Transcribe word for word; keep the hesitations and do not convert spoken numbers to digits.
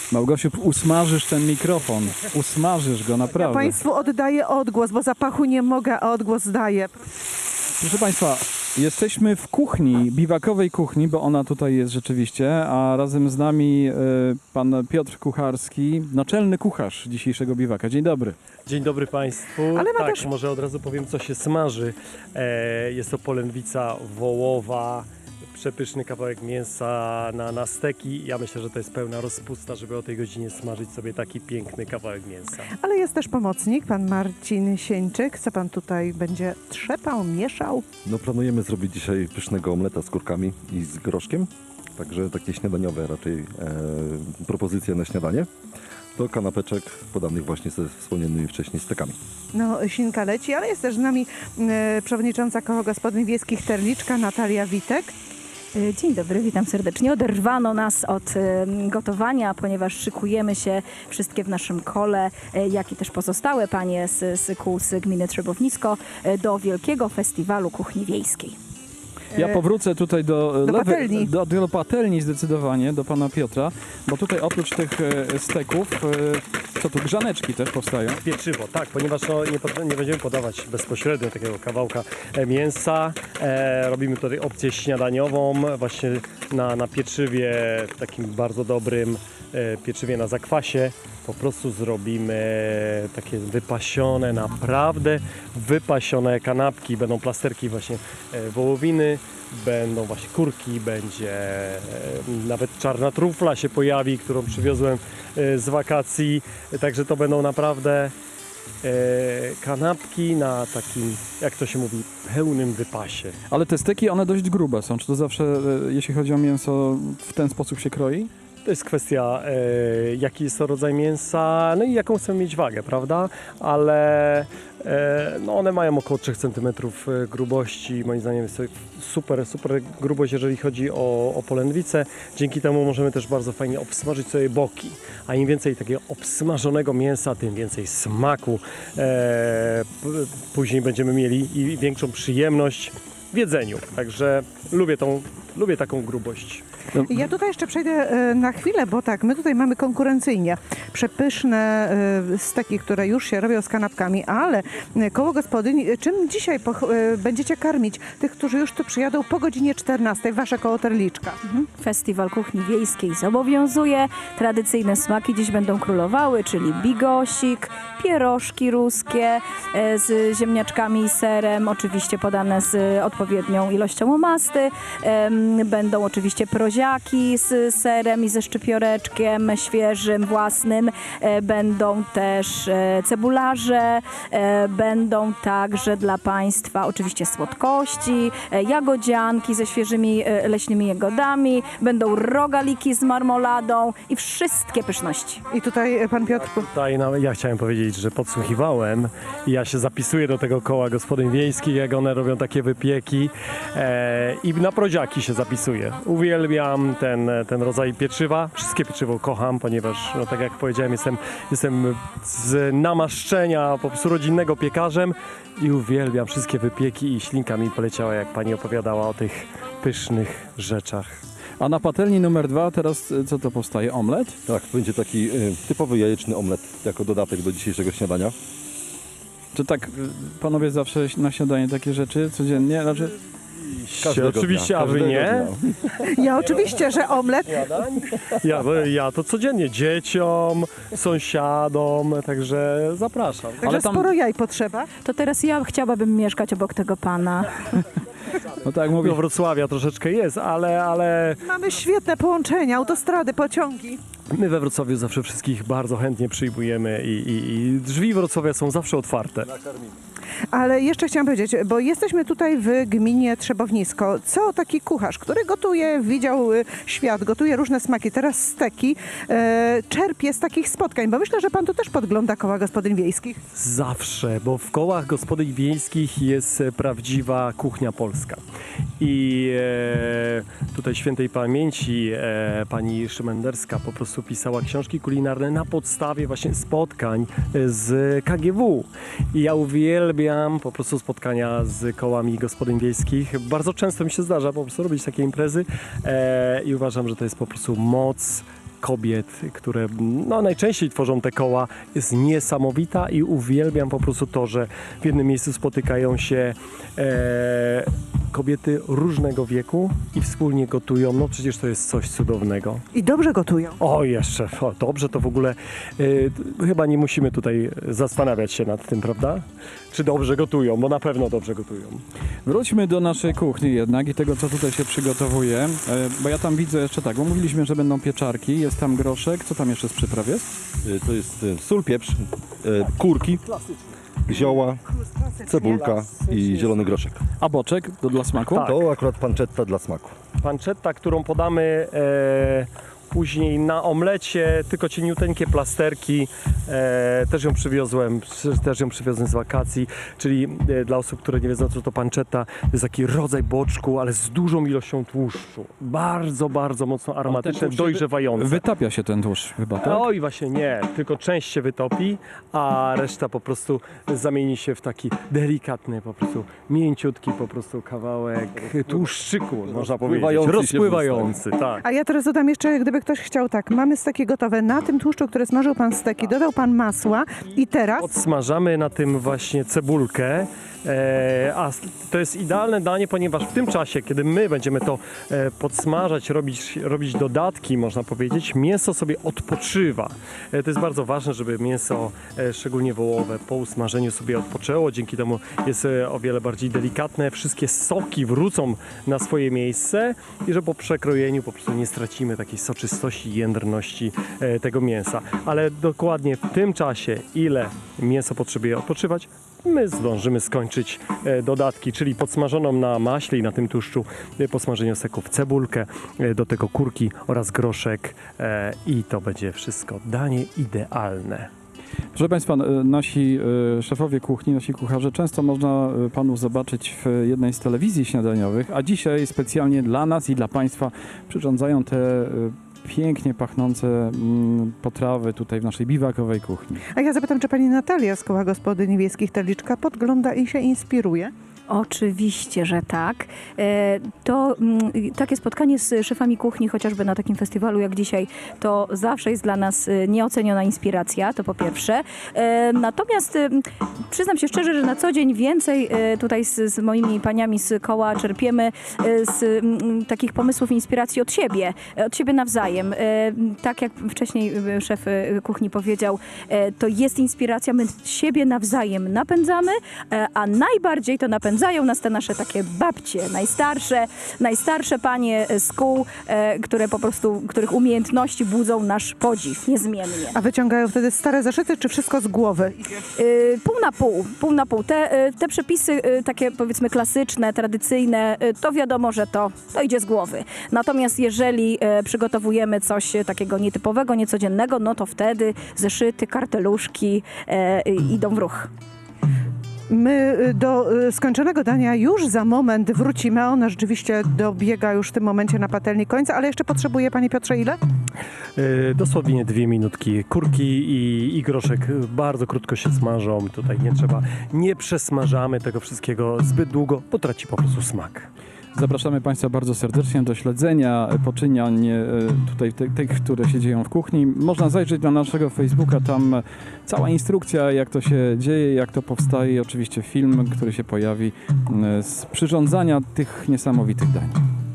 Małgosiu, usmażysz ten mikrofon. Usmażysz go, Ja naprawdę. Państwu oddaję odgłos, bo zapachu nie mogę, a odgłos daję. Proszę Państwa, jesteśmy w kuchni, biwakowej kuchni, bo ona tutaj jest rzeczywiście, a razem z nami y, pan Piotr Kucharski, naczelny kucharz dzisiejszego biwaka. Dzień dobry. Dzień dobry Państwu. Ale ma tak, też- może od razu powiem, co się smaży. E, jest to polędwica wołowa, przepyszny kawałek mięsa na, na steki. Ja myślę, że to jest pełna rozpusta, żeby o tej godzinie smażyć sobie taki piękny kawałek mięsa. Ale jest też pomocnik, pan Marcin Sieńczyk. Co pan tutaj będzie trzepał, mieszał? No planujemy zrobić dzisiaj pysznego omleta z kurkami i z groszkiem. Także takie śniadaniowe raczej e, propozycje na śniadanie. Do kanapeczek podanych właśnie ze wspomnianymi wcześniej stekami. No, sinka leci, ale jest też z nami e, przewodnicząca Koła Gospodyń Wiejskich Terliczka Natalia Witek. Dzień dobry, witam serdecznie. Oderwano nas od e, gotowania, ponieważ szykujemy się wszystkie w naszym kole, e, jak i też pozostałe panie z, z kół z gminy Trzebownisko e, do Wielkiego Festiwalu Kuchni Wiejskiej. Ja powrócę tutaj do, Do lewej- patelni. do, do patelni zdecydowanie, do pana Piotra, bo tutaj oprócz tych e, steków, e, co tu, grzaneczki też powstają. Pieczywo, tak, ponieważ no, nie, pod, nie będziemy podawać bezpośrednio takiego kawałka e, mięsa. E, robimy tutaj opcję śniadaniową, właśnie na, na pieczywie takim bardzo dobrym, e, pieczywie na zakwasie. Po prostu zrobimy takie wypasione, naprawdę wypasione kanapki. Będą plasterki właśnie e, wołowiny, będą właśnie kurki, będzie e, nawet czarna trufla się pojawi, którą przywiozłem e, z wakacji. Także to będą naprawdę e, kanapki na takim, jak to się mówi, pełnym wypasie. Ale te steki, one dość grube są. Czy to zawsze, e, jeśli chodzi o mięso, w ten sposób się kroi? To jest kwestia, e, jaki jest to rodzaj mięsa, no i jaką chcemy mieć wagę, prawda? Ale e, no one mają około trzech centymetrów grubości. Moim zdaniem jest to super, super grubość, jeżeli chodzi o, o polędwicę. Dzięki temu możemy też bardzo fajnie obsmażyć sobie boki. A im więcej takiego obsmażonego mięsa, tym więcej smaku. E, p- później będziemy mieli i większą przyjemność w jedzeniu. Także lubię tą, lubię taką grubość. Ja tutaj jeszcze przejdę e, na chwilę, bo tak, my tutaj mamy konkurencyjnie przepyszne e, steki, które już się robią z kanapkami, ale e, Koło Gospodyń, e, czym dzisiaj poch- e, będziecie karmić tych, którzy już tu przyjadą po godzinie czternastej, wasze koło Terliczka? Festiwal Kuchni Wiejskiej zobowiązuje. Tradycyjne smaki dziś będą królowały, czyli bigosik, pierożki ruskie e, z ziemniaczkami i serem, oczywiście podane z odpowiednią ilością omasty. Em, Będą oczywiście proziaki z serem i ze szczypioreczkiem świeżym, własnym. E, Będą też e, cebularze, e, będą także dla Państwa oczywiście słodkości, e, jagodzianki ze świeżymi e, leśnymi jagodami, będą rogaliki z marmoladą i wszystkie pyszności. I tutaj e, pan Piotr... Tutaj no, ja chciałem powiedzieć, że podsłuchiwałem i ja się zapisuję do tego koła gospodyń wiejskich, jak one robią takie wypieki e, i na proziaki się zapisuję. Uwielbiam ten, ten rodzaj pieczywa. Wszystkie pieczywo kocham, ponieważ no, tak jak powiedziałem, jestem, jestem z namaszczenia po prostu rodzinnego piekarzem i uwielbiam wszystkie wypieki i ślinka mi poleciała, jak pani opowiadała o tych pysznych rzeczach. A na patelni numer dwa teraz e, co to powstaje? Omlet? Tak, będzie taki y, typowy jajeczny omlet jako dodatek do dzisiejszego śniadania. Czy tak, y, panowie zawsze na śniadanie takie rzeczy codziennie? Znaczy, Każdego Oczywiście, dnia, a wy każdego nie? dnia. Ja oczywiście, że omlet. Ja, ja to codziennie dzieciom, sąsiadom, także zapraszam. Także Ale tam- sporo jaj potrzeba. To teraz ja chciałabym mieszkać obok tego pana. no tak jak mówię, Do Wrocławia troszeczkę jest, ale, ale Mamy świetne połączenia, autostrady, pociągi. my we Wrocławiu zawsze wszystkich bardzo chętnie przyjmujemy i, i, i drzwi Wrocławia są zawsze otwarte. Ale jeszcze chciałam powiedzieć, bo jesteśmy tutaj w gminie Trzebownisko. Co taki kucharz, który gotuje, widział y, świat, gotuje różne smaki, teraz steki, e, czerpie z takich spotkań, bo myślę, że pan tu też podgląda Koła Gospodyń Wiejskich. Zawsze, bo w kołach gospodyń wiejskich jest e, prawdziwa kuchnia polska. I e, tutaj świętej pamięci e, pani Szymenderska po prostu pisała książki kulinarne na podstawie właśnie spotkań z K G W. I ja uwielbiam po prostu spotkania z kołami gospodyń wiejskich. Bardzo często mi się zdarza po prostu robić takie imprezy e, i uważam, że to jest po prostu moc kobiet, które no, najczęściej tworzą te koła, jest niesamowita i uwielbiam po prostu to, że w jednym miejscu spotykają się e, kobiety różnego wieku i wspólnie gotują. No przecież to jest coś cudownego. I dobrze gotują. O, jeszcze, o, dobrze, to w ogóle y, chyba nie musimy tutaj zastanawiać się nad tym, prawda? Czy dobrze gotują, bo na pewno dobrze gotują. Wróćmy do naszej kuchni jednak i tego, co tutaj się przygotowuje, e, bo ja tam widzę jeszcze tak, bo mówiliśmy, że będą pieczarki, jest tam groszek, co tam jeszcze z przypraw jest? E, To jest e, sól, pieprz, e, kurki, zioła, cebulka i zielony groszek. A boczek to dla smaku? Tak. To akurat pancetta dla smaku. Pancetta, którą podamy e, później na omlecie, tylko cieniuteńkie plasterki, e, też ją przywiozłem, też ją przywiozłem z wakacji, czyli e, dla osób, które nie wiedzą, co to pancetta, to jest taki rodzaj boczku, ale z dużą ilością tłuszczu. Bardzo, bardzo mocno aromatyczne, tłuszcz się wy- dojrzewające. Wytapia się ten tłuszcz chyba, tak? Oj, właśnie nie, tylko część się wytopi, a reszta po prostu zamieni się w taki delikatny, po prostu mięciutki po prostu kawałek tłuszczyku, można powiedzieć, Rozpływający się w rozpływający, tak. A ja teraz dodam jeszcze, gdyby ktoś chciał tak, mamy steki gotowe. Na tym tłuszczu, który smażył pan steki, dodał pan masła i teraz Odsmażamy na tym właśnie cebulkę, e, a s- to jest idealne danie, ponieważ w tym czasie, kiedy my będziemy to e, podsmażać, robić, robić dodatki, można powiedzieć, mięso sobie odpoczywa. E, to jest bardzo ważne, żeby mięso, e, szczególnie wołowe, po usmażeniu sobie odpoczęło. Dzięki temu jest e, o wiele bardziej delikatne. Wszystkie soki wrócą na swoje miejsce i że po przekrojeniu po prostu nie stracimy takiej soczystości i jędrności e, tego mięsa. Ale dokładnie w tym czasie, ile mięso potrzebuje odpoczywać, my zdążymy skończyć e, dodatki, czyli podsmażoną na maśle i na tym tłuszczu e, po smażeniu seków cebulkę, e, do tego kurki oraz groszek e, i to będzie wszystko danie idealne. Proszę Państwa, e, nasi e, szefowie kuchni, nasi kucharze, często można e, Panów zobaczyć w jednej z telewizji śniadaniowych, a dzisiaj specjalnie dla nas i dla Państwa przyrządzają te e, pięknie pachnące mm, potrawy tutaj w naszej biwakowej kuchni. A ja zapytam, czy pani Natalia z Koła Gospodyń Wiejskich Terliczka podgląda i się inspiruje? Oczywiście, że tak. E, To mm, takie spotkanie z szefami kuchni, chociażby na takim festiwalu jak dzisiaj, to zawsze jest dla nas e, nieoceniona inspiracja, to po pierwsze. E, Natomiast e, przyznam się szczerze, że na co dzień więcej e, tutaj z, z moimi paniami z koła czerpiemy e, z mm, takich pomysłów i inspiracji od siebie, e, od siebie nawzajem. E, Tak jak wcześniej e, szef e, kuchni powiedział, e, to jest inspiracja, my siebie nawzajem napędzamy, e, a najbardziej to napędzają nas te nasze takie babcie, najstarsze, najstarsze panie z kół, e, które po prostu, których umiejętności budzą nasz podziw niezmiennie. A wyciągają wtedy stare zeszyty, czy wszystko z głowy? Y, Pół na pół, pół na pół. Te, y, te przepisy y, takie powiedzmy klasyczne, tradycyjne, y, to wiadomo, że to, to idzie z głowy. Natomiast jeżeli y, przygotowujemy coś takiego nietypowego, niecodziennego, no to wtedy zeszyty, karteluszki y, y, idą w ruch. My y, do y, skończonego dania już za moment wrócimy. Ona rzeczywiście dobiega już w tym momencie na patelni końca, ale jeszcze potrzebuje Panie Piotrze ile? E, Dosłownie dwie minutki. Kurki i, i groszek bardzo krótko się smażą. Tutaj nie trzeba, nie przesmażamy tego wszystkiego zbyt długo, bo traci po prostu smak. Zapraszamy Państwa bardzo serdecznie do śledzenia poczynań e, tutaj te- tych, które się dzieją w kuchni. Można zajrzeć na naszego Facebooka, tam cała instrukcja, jak to się dzieje, jak to powstaje i oczywiście film, który się pojawi e, z przyrządzania tych niesamowitych dań.